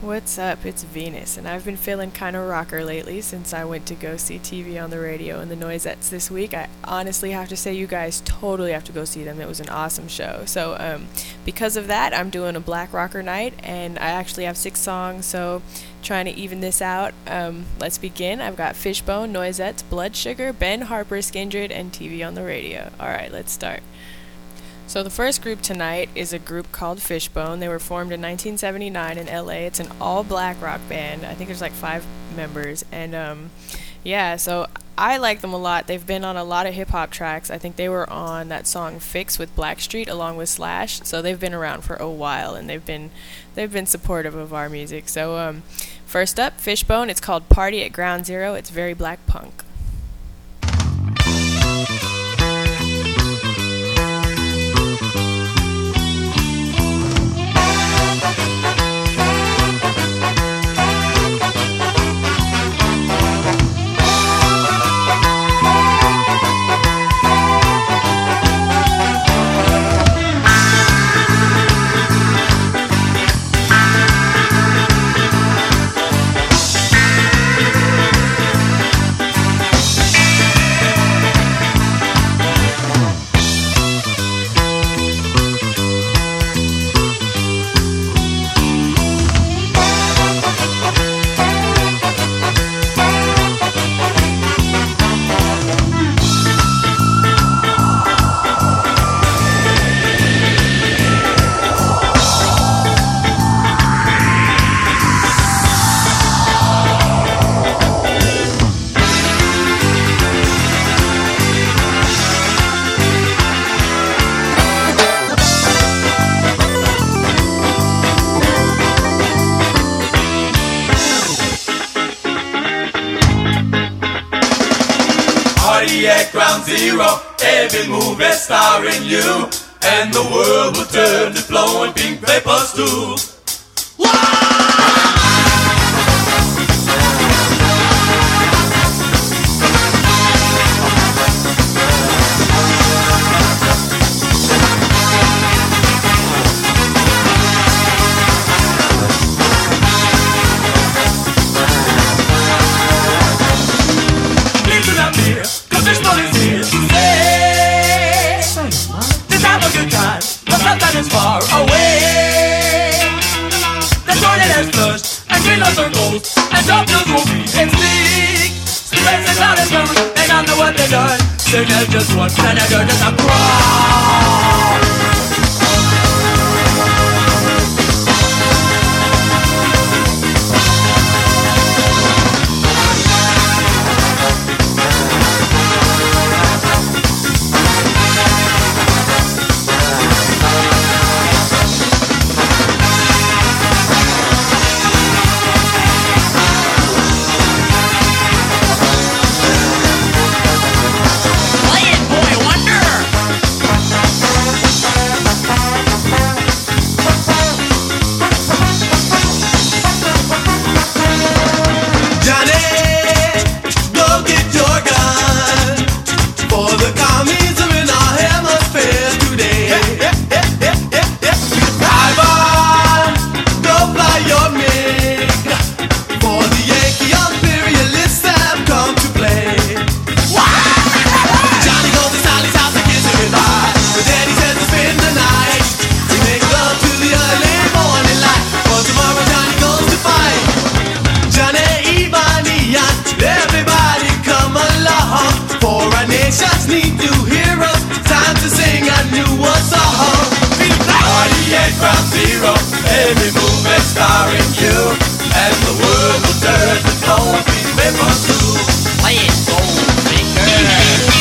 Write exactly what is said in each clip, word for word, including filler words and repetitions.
What's up? It's Venus, and I've been feeling kind of rocker lately since I went to go see T V on the radio and the Noisettes this week. I honestly have to say, you guys totally have to go see them. It was an awesome show. So, um, because of that, I'm doing a Black Rocker night, and I actually have six songs, so trying to even this out. Um, let's begin. I've got Fishbone, Noisettes, Blood Sugar, Ben Harper, Skindred, and T V on the radio. Alright, let's start. So the first group tonight is a group called Fishbone. They were formed in nineteen seventy-nine in L A. It's an all-black rock band. I think there's like five members. And um, yeah, so I like them a lot. They've been on a lot of hip-hop tracks. I think they were on that song Fix with Blackstreet along with Slash. So they've been around for a while, and they've been they've been supportive of our music. So um, first up, Fishbone. It's called Party at Ground Zero. It's very black punk. At ground zero, every move is starring you, and the world will turn to flowing pink paper stew. Is far away. The toilet has flushed, and green lights are ghosts, and doctors will be in sick. Space is out of coming, they don't know what they've done. Signal just one senator, just a crawl. Every move is starring you, and the world will turn to stone. Paper stew. Play it, Gold Maker.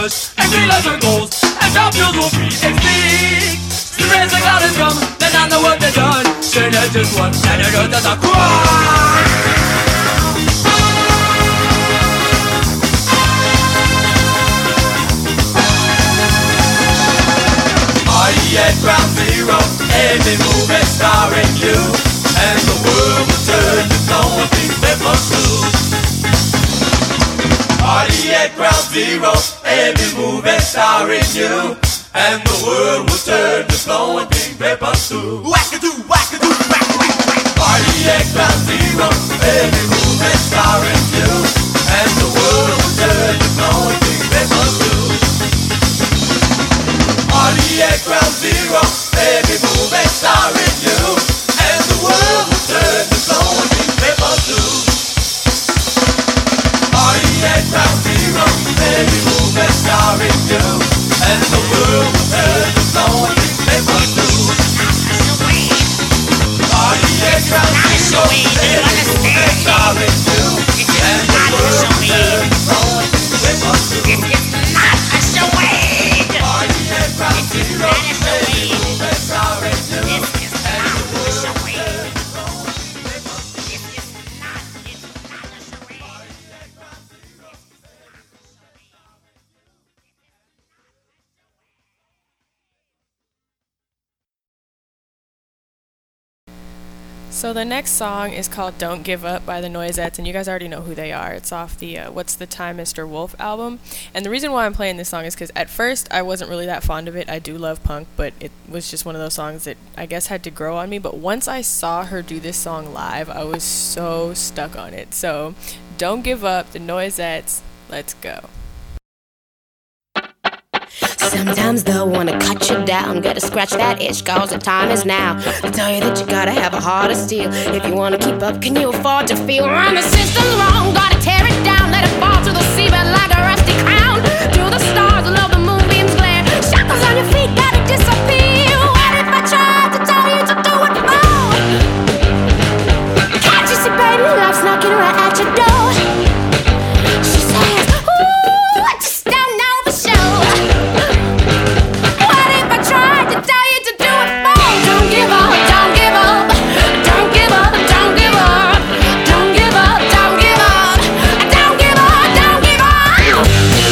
first, and green lights are gold, and top fuels will be extinct. The rays of God has come, then I know what they've done. Turn out just one, and it hurt as a cry. At ground zero, every movie starring you, and the world will turn to stone and be paper too. Party at ground zero, every movie starring you, and the world will turn to stone and be paper too. Wackadoo, wackadoo, wackadoo. Party at ground zero, every movie starring you, and the world will turn to stone and be paper too. Party at ground zero, every movie starring you, and the world will turn to stone and be paper too. Party at ground zero, every movie starring you, and the world will turn to stone and be paper too. Party at ground zero, every movie starring you, and the world will turn to stone and be paper too. It's not a charade. Party at ground zero, every movie starring you, This is and not the a world will charade. turn to stone and be paper too. This is not, it's not a charade. So the next song is called Don't Give Up by the Noisettes, and you guys already know who they are. It's off the uh, What's the Time, Mister Wolf album. And the reason why I'm playing this song is because at first I wasn't really that fond of it. I do love punk, but it was just one of those songs that I guess had to grow on me. But once I saw her do this song live, I was so stuck on it. So Don't Give Up, the Noisettes, let's go. Sometimes they'll wanna cut you down, gotta scratch that itch, cause the time is now. They tell you that you gotta have a heart of steel if you wanna keep up. Can you afford to feel when the system's wrong? Gotta tear it down, let it fall to the seabed like a rusty crown. To the stars, love the moonbeams glare. Shackles on your feet, gotta disappear. What if I tried to tell you to do it more? Can't you see, baby, life's knocking right at your door. She says, ooh, I just don't know for sure. What if I tried to tell you to do it more? Don't give up, don't give up, don't give up, don't give up, don't give up, don't give up, don't give up, don't give up.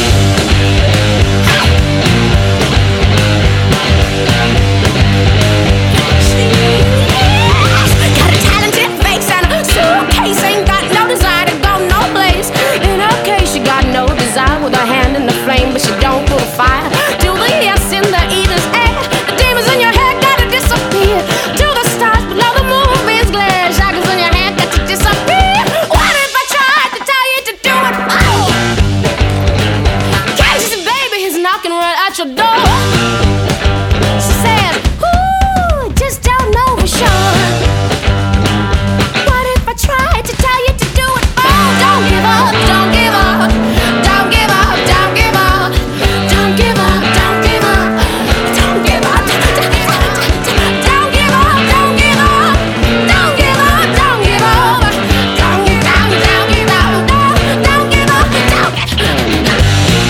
Got a talented face and a suitcase, ain't got no desire to go no place. In her case, she got no desire with her hand in the flame, but she don't put a fire to the yes in the evening's air. The demons in your head gotta disappear. To the stars below the moonbeams glare. Shackles in your head got to disappear. What if I tried to tell you to do it? Oh, can't you see, baby, he's knocking right at your door. She says, ooh, just don't know for sure. What if I tried to tell you to do it? Oh, don't give up, don't give up, don't give up, don't give up, don't give up, don't give up, don't give up, don't give up, don't give up, don't give up, don't give up, don't give up, don't give up, don't give up, don't give up, don't give up.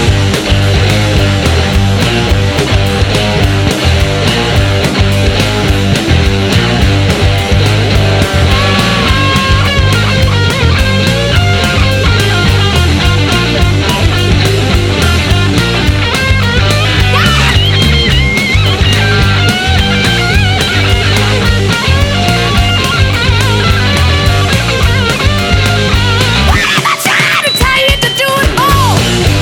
What if I tried to tell you to do it all?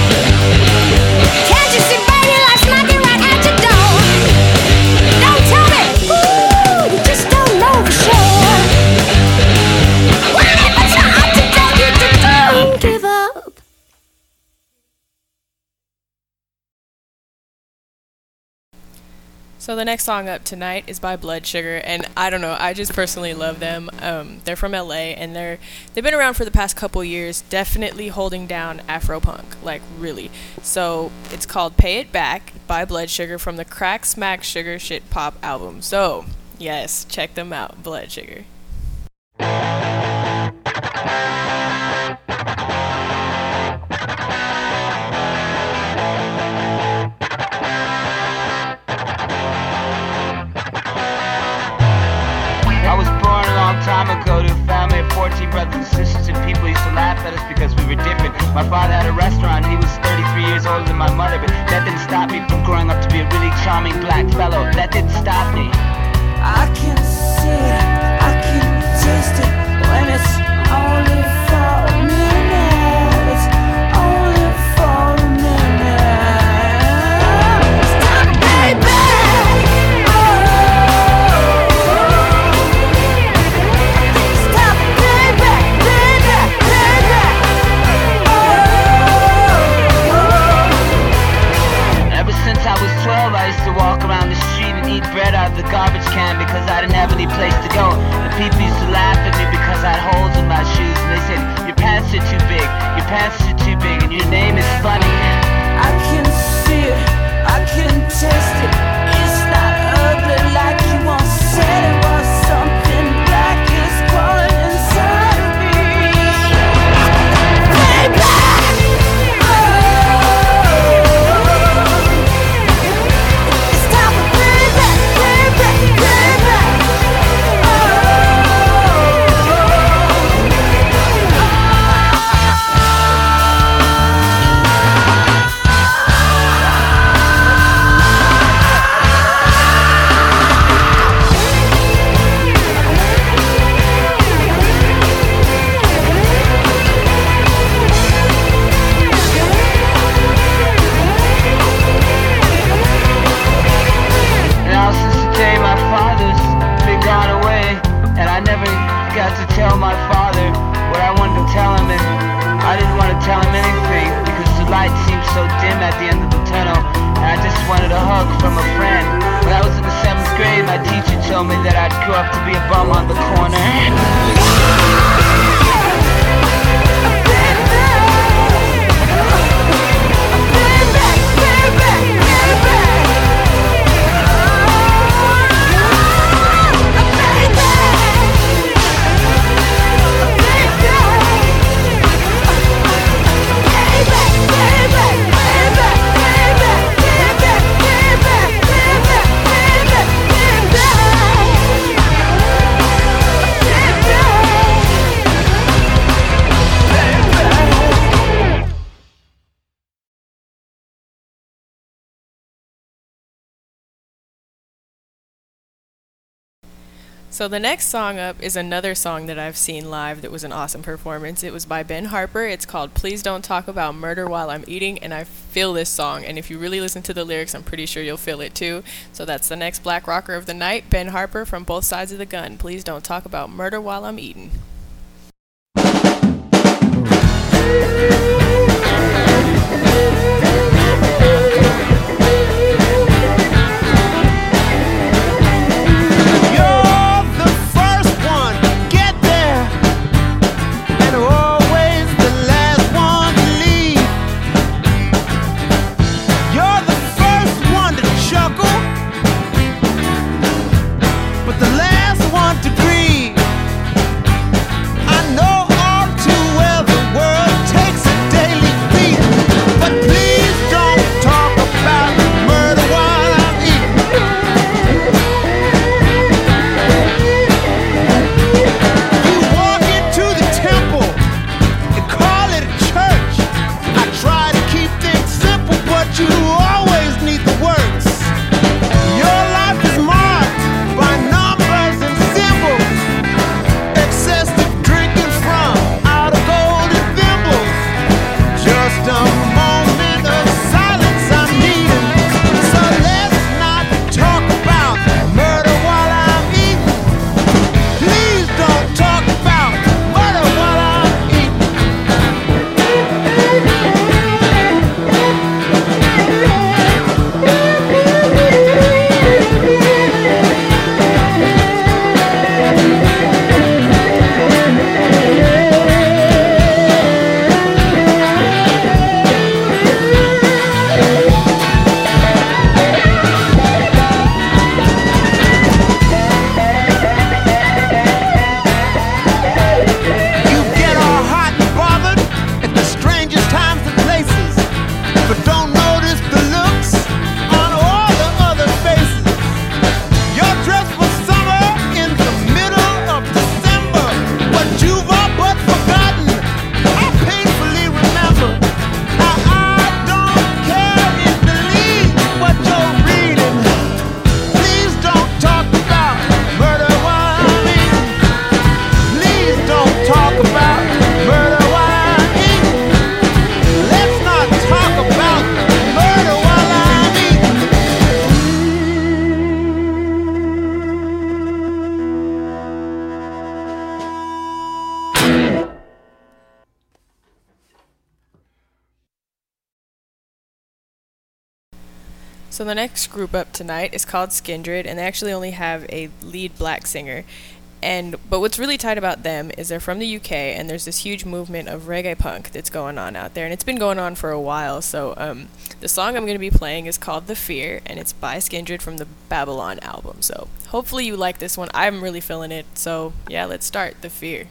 Can't you see, baby, life's knocking right at your door? Don't tell me, ooh, you just don't know for sure. What if I tried to tell you to don't give up? So the next song up tonight is by Blood Sugar, and I don't know, I just personally love them. Um, they're from L A, and they're they've been around for the past couple years, definitely holding down Afropunk, like really. So it's called "Pay It Back" by Blood Sugar from the Crack Smack Sugar Shit Pop album. So yes, check them out, Blood Sugar. Thank father had a restaurant. He was thirty-three years older than my mother, but that didn't stop me from growing up to be a really charming black fellow. That didn't stop me. I can see it, I can taste it when it's only for a minute. It's only for a minute. Stop, baby! Oh. Stop, baby, baby, baby! Oh. Ever since I was twelve, I used to walk around the street and eat bread out of the garbage can because I didn't have any place to go. And people used to laugh at me because I had holes in my shoes, and they said, your pants are too big, your pants are too big, and your name is funny. I can see it, I can taste it. It's not ugly like you once said it was. Something black is crawling inside of me. Baby! Oh. Stop it, baby, baby, baby. Oh. Now since the day my father's been gone away, and I never got to tell my father what I wanted to tell him, and I didn't want to tell him anything because the light seemed so dim at the end of the tunnel, and I just wanted a hug from a friend. When I was in the seventh grade, my teacher told me that I'd grow up to be a bum on the corner. So the next song up is another song that I've seen live that was an awesome performance. It was by Ben Harper. It's called Please Don't Talk About Murder While I'm Eating, and I feel this song. And if you really listen to the lyrics, I'm pretty sure you'll feel it too. So that's the next Black Rocker of the night, Ben Harper from Both Sides of the Gun. Please don't talk about murder while I'm eating. I know all too well the world takes So the next group up tonight is called Skindred, and they actually only have a lead black singer. And but what's really tight about them is they're from the U K, and there's this huge movement of reggae punk that's going on out there, and it's been going on for a while. So um, the song I'm going to be playing is called The Fear, and it's by Skindred from the Babylon album. So hopefully you like this one. I'm really feeling it. So yeah, let's start The Fear.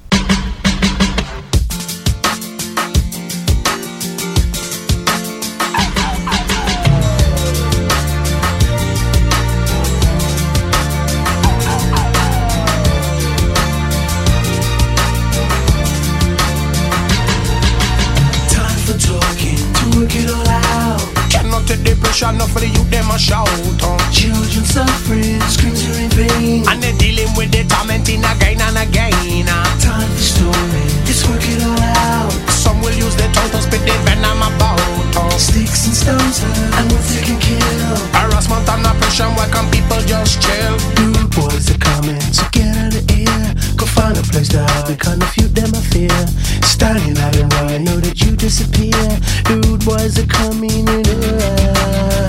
Work it all out. Cannot take the pressure, enough for the youth, them a shout uh. Children suffering, screams are in vain, and they're dealing with the tormenting again and again uh. Time for story, let's work it all out. Some will use their tongue to spit the venom about uh. Sticks and stones hurt, and words they can kill. Harassment and oppression, why can't people just chill? Rude boys are coming, so get out of here. Go find a place to hide, because the few them I fear. Standing out and right, know that you disappear. Rude boys are coming in here.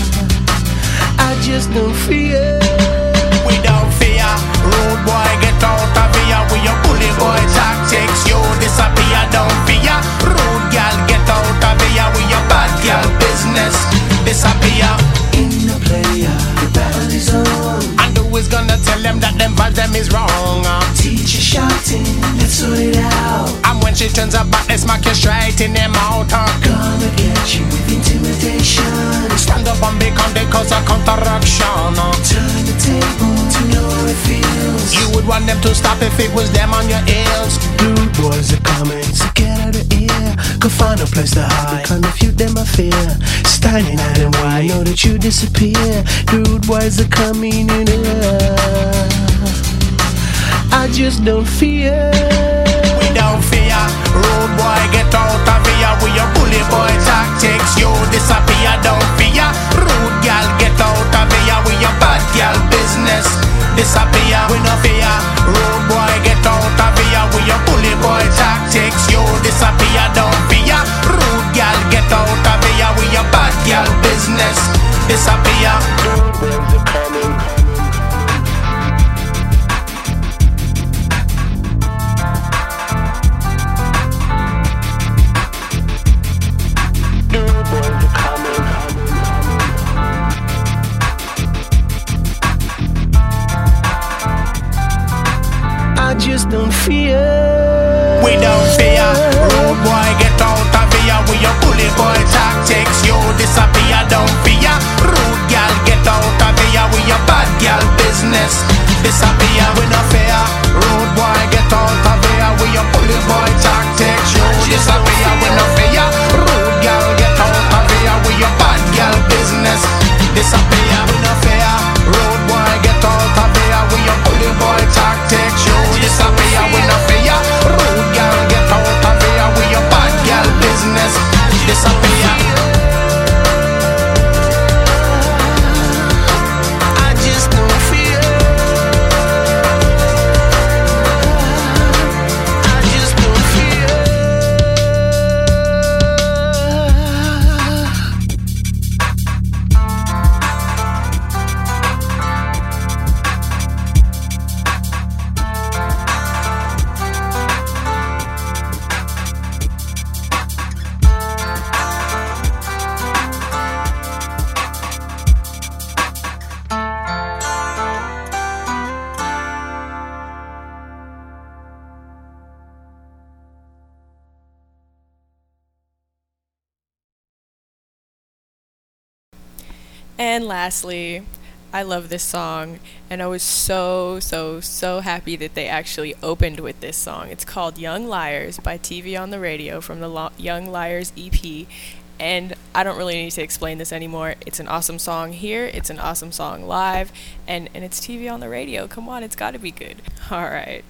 I just don't fear. We don't fear. Rude boy, get out of here. We your bully boy tactics. You disappear, don't fear. Rude girl, get out of here. We your bad girl business. Disappear. In the player, the battle is on. And who is gonna tell them that them vibes them is wrong? Teacher shouting, let's sort it out. And when she turns her back, they smack you straight in the mouth. Gonna get you with intimidation. Stand up and be content cause a counteraction. Turn the table to know how it feels. You would want them to stop if it was them on your heels. Rude boys are coming, so get out of here. Go find a place to hide, kind of few them I fear. Standing out and wide, know that you disappear. Rude boys are coming in here. I just don't fear. We don't fear. Rude boy, get out of here. We your bully boy tactics. You disappear, don't fear. Rude girl, get out of here. We your bad girl business. Disappear, we no fear. Rude boy, get out of here. We your bully boy tactics. You disappear, don't fear. Rude girl, get out of here. We your bad girl business. Disappear. Rude boys are coming. I just don't fear. We don't fear. Rude boy, get out of here. We your bully boy tactics. You disappear, don't fear. Rude girl, get out of here. We your bad girl business. Disappear, we no fear. Rude boy, get out of here. We your bully boy tactics. You disappear, we no fear. Rude girl, get out of here. We your bad girl business. Disappear, we no fear. Rude boy, get out of here. We your bully boy tactics. You disappear, we no fear. Rude girl, get out of here. We your bad girl business. Disappear. I just don't fear. I just don't fear. And lastly, I love this song, and I was so, so, so happy that they actually opened with this song. It's called Young Liars by T V on the Radio from the Lo- Young Liars E P, and I don't really need to explain this anymore. It's an awesome song here, it's an awesome song live, and, and it's T V on the radio. Come on, it's gotta be good. Alright.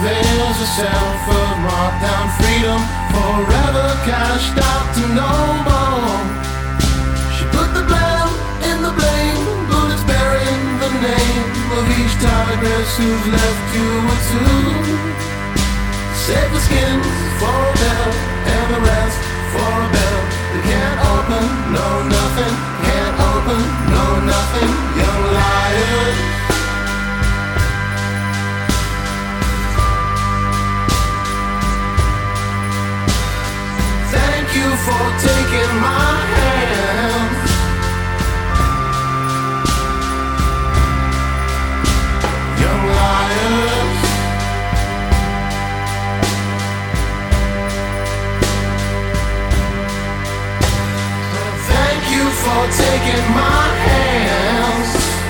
avails herself of marked down freedom, forever cashed out to no more. She put the blame in the blame, bullets burying the name of each tigress who's left you a tomb. Save the skins for a bell, and the rest for a bell. They can't open, no nothing, can't open, no nothing, young liars. Thank you for taking my hand. Young liars. Thank you for taking my hands.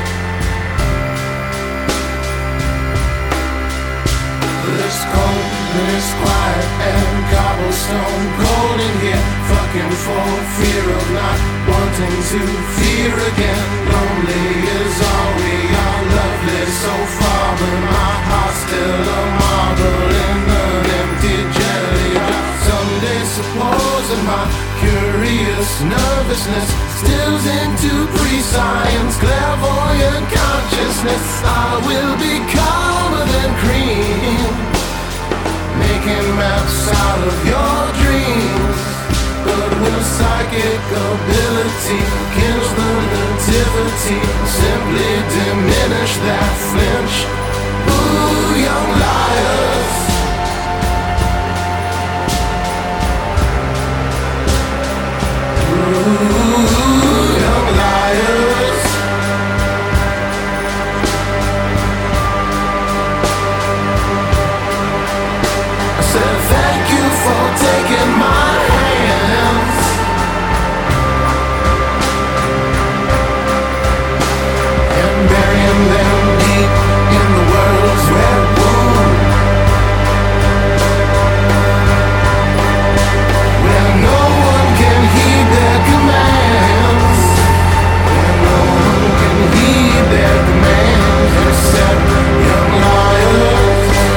This cold, this quiet and cobblestone cold in here, fucking for fear of not wanting to fear again. Lonely is all we are, lovely so far, but my heart's still a marble in an empty jelly jar. Someday supposing my curious nervousness stills into pre-science clairvoyant consciousness, I will be calmer than cream, making maps out of your dreams. But when psychic ability kills the nativity, simply diminish that flinch. Ooh, young liars. Ooh, young liars. I said thank you for taking my hands and burying them deep in the world's red wound, where no one can heed their commands, where no one can heed their commands except young liars.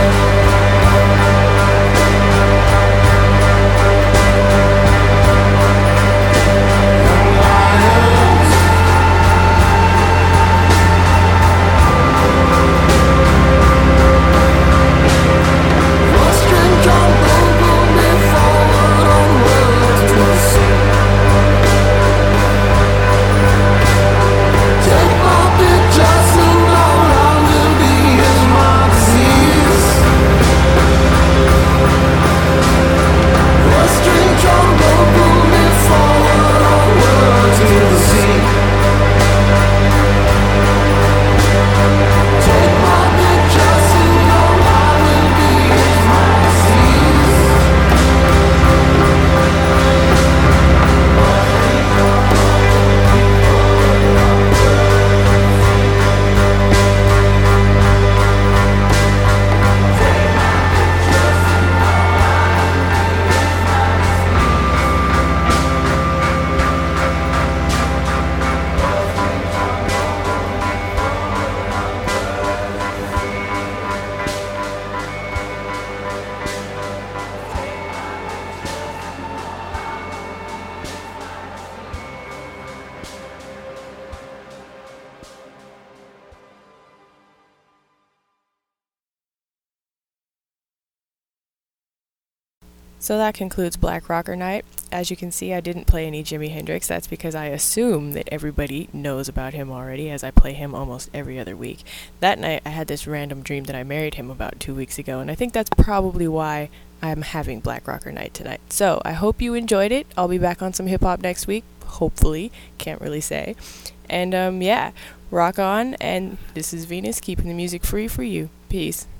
So that concludes Black Rocker Night. As you can see, I didn't play any Jimi Hendrix. That's because I assume that everybody knows about him already, as I play him almost every other week. That night, I had this random dream that I married him about two weeks ago, and I think that's probably why I'm having Black Rocker Night tonight. So, I hope you enjoyed it. I'll be back on some hip-hop next week, hopefully. Can't really say. And, um, yeah, rock on, and this is Venus, keeping the music free for you. Peace.